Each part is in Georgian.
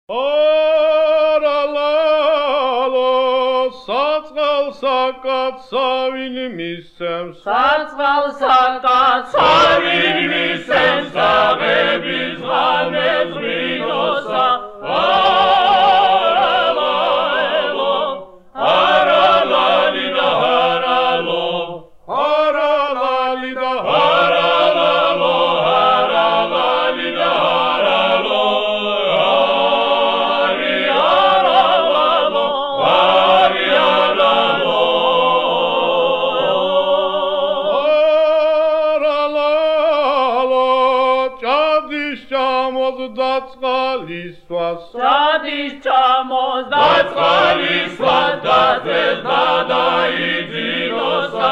არალალო საწყალსაკაცა ვინ მისცემს საწყალსაკაცა ვინ მისცემს დაღების ღამეს ღვინოსა არალალო არალალი და არალო არალალი და არალალო არალალი და არალო დაწყალისვას ჩადის ჩამოს დაწყალისვას დაძეს დადაიძინოსა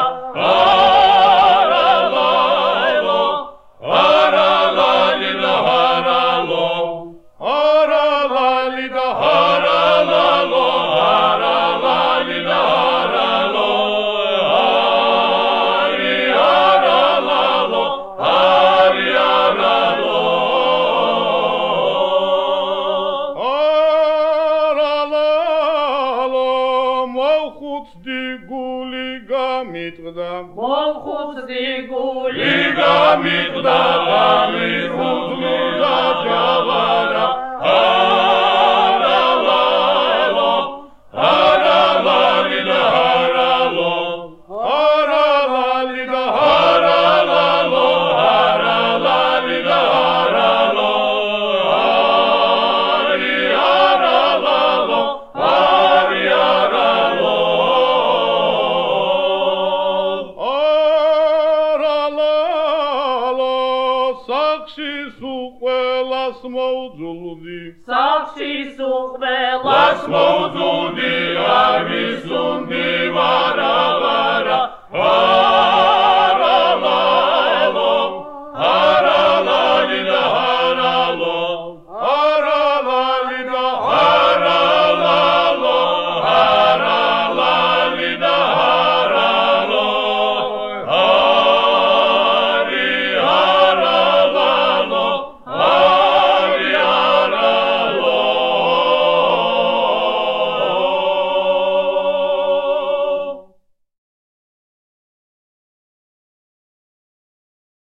არალალო არალალი და არალო არალალი და არალალო არალალი და არალო არალალო არალალო მომხუცდი გული გამიტყდა ღამის უძლურდა ჯავარა არალალო არალალი და არალო არალალი და არალალო არალალი და არალო არალალო არალალო სახშის უყველას მოვძულდი სახშის უყველას მოვძულდი არ ვისუნდი ვარა